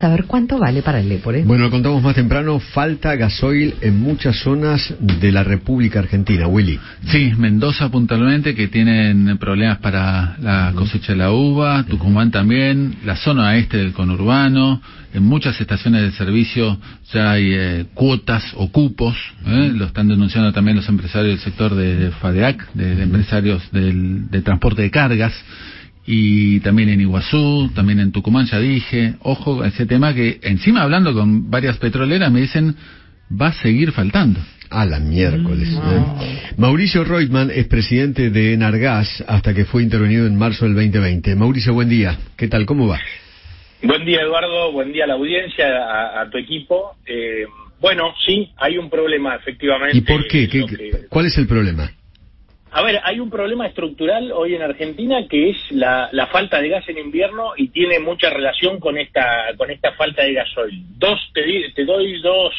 saber cuánto vale para el Lepore. Bueno, lo contamos más temprano, falta gasoil en muchas zonas de la República Argentina, Willy. Sí, Mendoza puntualmente, que tienen problemas para la cosecha de la uva, Tucumán también, la zona este del conurbano, en muchas estaciones de servicio ya hay cuotas o cupos, lo están denunciando también los empresarios del sector de FADEAC, de empresarios de transporte de cargas, y también en Iguazú, también en Tucumán, ya dije. Ojo a ese tema que encima, hablando con varias petroleras, me dicen va a seguir faltando. A la miércoles. Mauricio Reutemann es presidente de Enargas hasta que fue intervenido en marzo del 2020. Mauricio, buen día. ¿Qué tal? ¿Cómo va? Buen día, Eduardo. Buen día a la audiencia, a tu equipo. Bueno, sí, hay un problema, efectivamente. ¿Y por qué? ¿Cuál es el problema? A ver, hay un problema estructural hoy en Argentina que es la falta de gas en invierno y tiene mucha relación con esta falta de gasoil. Te doy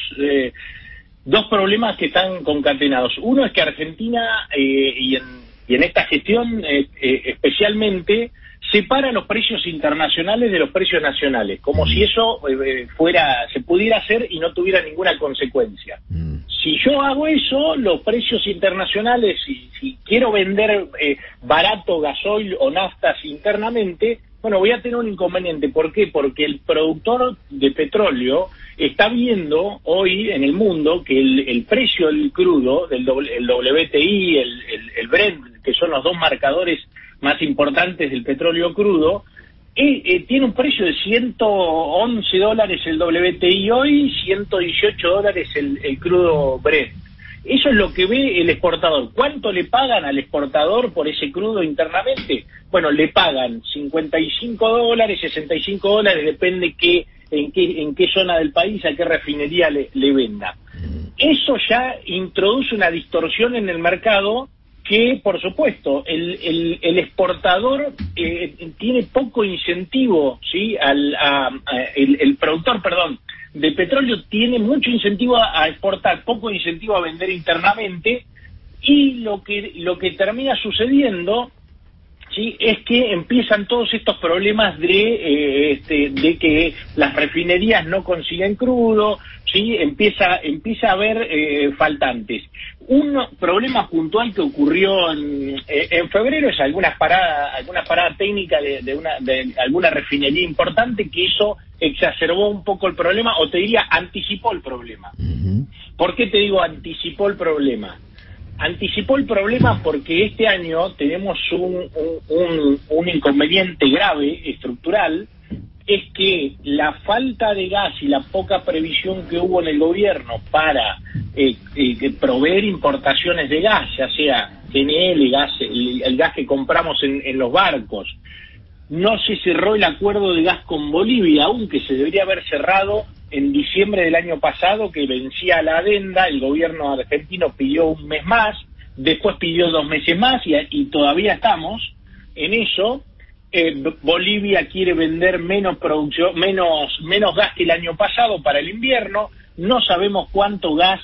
dos problemas que están concatenados. Uno es que Argentina, y en esta gestión especialmente, separa los precios internacionales de los precios nacionales, como si eso se pudiera hacer y no tuviera ninguna consecuencia. Si yo hago eso, los precios internacionales, si quiero vender barato gasoil o naftas internamente, bueno, voy a tener un inconveniente. ¿Por qué? Porque el productor de petróleo está viendo hoy en el mundo que el precio del crudo, el WTI, el Brent, que son los dos marcadores más importantes del petróleo crudo, tiene un precio de $111 el WTI hoy, $118 el crudo Brent. Eso es lo que ve el exportador. ¿Cuánto le pagan al exportador por ese crudo internamente? Bueno, le pagan $55, $65, depende en qué zona del país, a qué refinería le venda. Eso ya introduce una distorsión en el mercado que, por supuesto, el exportador tiene poco incentivo, ¿sí? El productor, de petróleo tiene mucho incentivo a exportar, poco incentivo a vender internamente, y lo que termina sucediendo, ¿sí?, es que empiezan todos estos problemas de que las refinerías no consiguen crudo, ¿sí? Empieza a haber faltantes. Un problema puntual que ocurrió en febrero es alguna parada técnica de alguna refinería importante, que eso exacerbó un poco el problema, o te diría anticipó el problema. ¿Por qué te digo anticipó el problema? Anticipó el problema porque este año tenemos un inconveniente grave, estructural, es que la falta de gas y la poca previsión que hubo en el gobierno para proveer importaciones de gas, ya sea GNL, el gas que compramos en los barcos. No se cerró el acuerdo de gas con Bolivia, aunque se debería haber cerrado en diciembre del año pasado, que vencía la adenda. El gobierno argentino pidió un mes más, después pidió 2 meses más, y todavía estamos en eso. Bolivia quiere vender menos gas que el año pasado para el invierno. No sabemos cuánto gas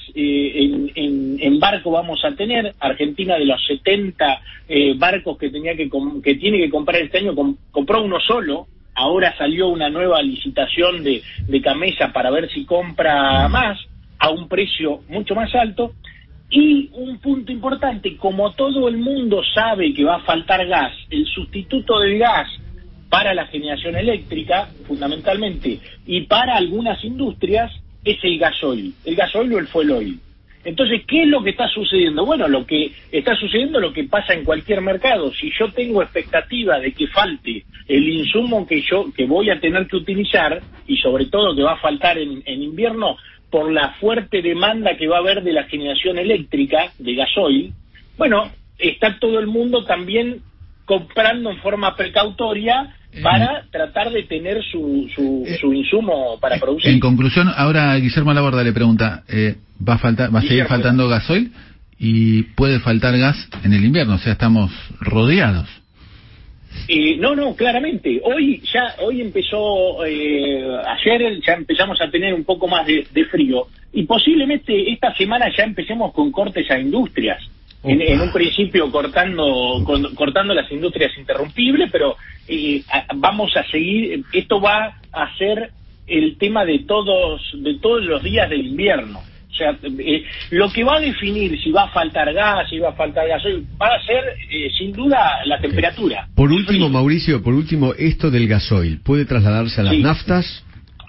en barco vamos a tener. Argentina, de los 70 barcos que tiene que comprar este año, compró uno solo. Ahora salió una nueva licitación de Camesa para ver si compra más, a un precio mucho más alto. Y un punto importante, como todo el mundo sabe que va a faltar gas, el sustituto del gas para la generación eléctrica, fundamentalmente, y para algunas industrias, es el gasoil o el fuel oil. Entonces, ¿qué es lo que está sucediendo? Bueno, lo que está sucediendo es lo que pasa en cualquier mercado. Si yo tengo expectativa de que falte el insumo que voy a tener que utilizar, y sobre todo que va a faltar en invierno, por la fuerte demanda que va a haber de la generación eléctrica, de gasoil, bueno, está todo el mundo también comprando en forma precautoria para tratar de tener su insumo para producir. En conclusión, ahora Guillermo Laborda le pregunta, ¿va a seguir faltando gasoil? Y puede faltar gas en el invierno, o sea, estamos rodeados. No, claramente. Hoy empezó, ayer ya empezamos a tener un poco más de frío, y posiblemente esta semana ya empecemos con cortes a industrias. En un principio cortando las industrias interrumpibles, pero vamos a seguir. Esto va a ser el tema de todos los días del invierno. O sea, lo que va a definir si va a faltar gas, si va a faltar gasoil, va a ser sin duda la temperatura. Por último, Mauricio, esto del gasoil, ¿puede trasladarse a las naftas?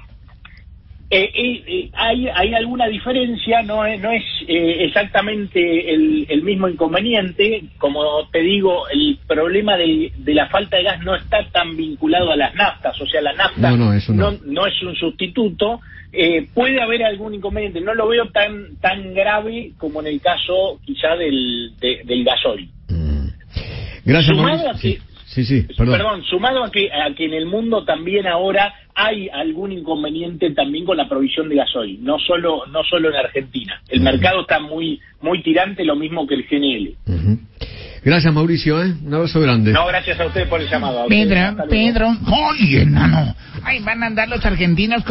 Hay alguna diferencia, no es exactamente el mismo inconveniente. Como te digo, el problema de la falta de gas no está tan vinculado a las naftas, o sea, la nafta no es un sustituto. Puede haber algún inconveniente, no lo veo tan grave como en el caso quizá del gasoil. Gracias, Sumado Mauricio. Perdón, sumado a que en el mundo también ahora hay algún inconveniente también con la provisión de gasoil, no solo en Argentina. El mercado está muy tirante, lo mismo que el GNL. Gracias, Mauricio, un abrazo grande. No, gracias a ustedes por el llamado. Pedro, ¡ay, enano! ¡Ay, van a andar los argentinos